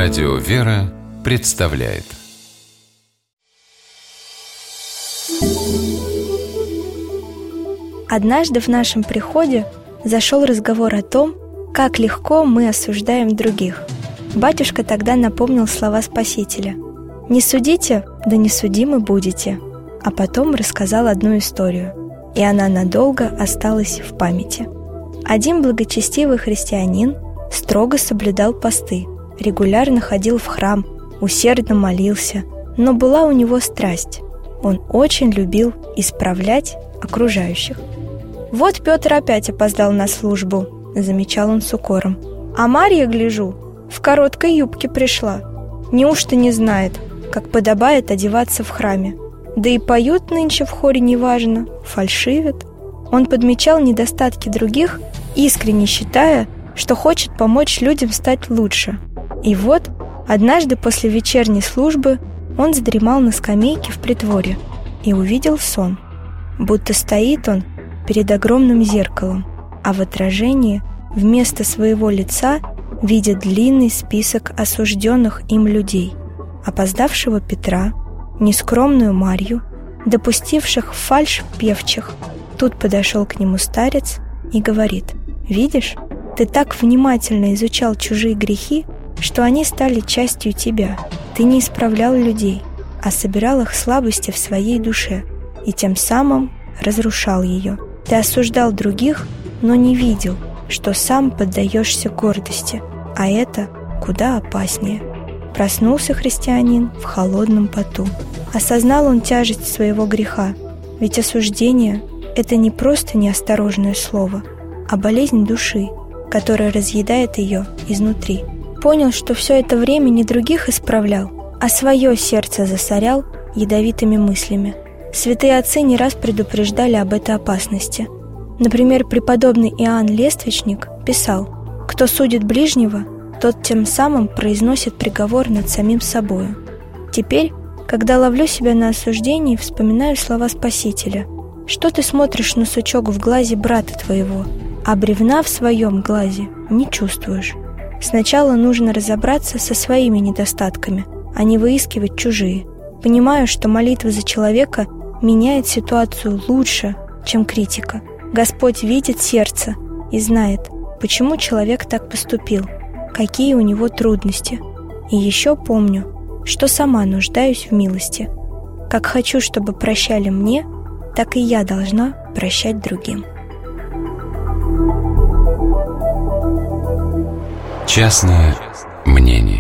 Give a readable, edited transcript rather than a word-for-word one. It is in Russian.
Радио «Вера» представляет. Однажды в нашем приходе зашел разговор о том, как легко мы осуждаем других. Батюшка тогда напомнил слова Спасителя: «Не судите, да не судимы будете», а потом рассказал одну историю, и она надолго осталась в памяти. Один благочестивый христианин строго соблюдал посты, регулярно ходил в храм, усердно молился, но была у него страсть. Он очень любил исправлять окружающих. «Вот Петр опять опоздал на службу», — замечал он с укором. «А Марья, гляжу, в короткой юбке пришла. Неужто не знает, как подобает одеваться в храме? Да и поют нынче в хоре неважно, фальшивят». Он подмечал недостатки других, искренне считая, что хочет помочь людям стать лучше. И вот, однажды после вечерней службы он задремал на скамейке в притворе и увидел сон, будто стоит он перед огромным зеркалом, а в отражении вместо своего лица видит длинный список осужденных им людей: опоздавшего Петра, нескромную Марью, допустивших фальшь певчих. Тут подошел к нему старец и говорит: «Видишь, ты так внимательно изучал чужие грехи, что они стали частью тебя. Ты не исправлял людей, а собирал их слабости в своей душе и тем самым разрушал ее. Ты осуждал других, но не видел, что сам поддаешься гордости, а это куда опаснее». Проснулся христианин в холодном поту. Осознал он тяжесть своего греха, ведь осуждение — это не просто неосторожное слово, а болезнь души, которая разъедает ее изнутри. Понял, что все это время не других исправлял, а свое сердце засорял ядовитыми мыслями. Святые отцы не раз предупреждали об этой опасности. Например, преподобный Иоанн Лествичник писал: «Кто судит ближнего, тот тем самым произносит приговор над самим собою». Теперь, когда ловлю себя на осуждении, вспоминаю слова Спасителя: «Что ты смотришь на сучок в глазе брата твоего, а бревна в своем глазе не чувствуешь?» Сначала нужно разобраться со своими недостатками, а не выискивать чужие. Понимаю, что молитва за человека меняет ситуацию лучше, чем критика. Господь видит сердце и знает, почему человек так поступил, какие у него трудности. И еще помню, что сама нуждаюсь в милости. Как хочу, чтобы прощали мне, так и я должна прощать другим. Частное мнение.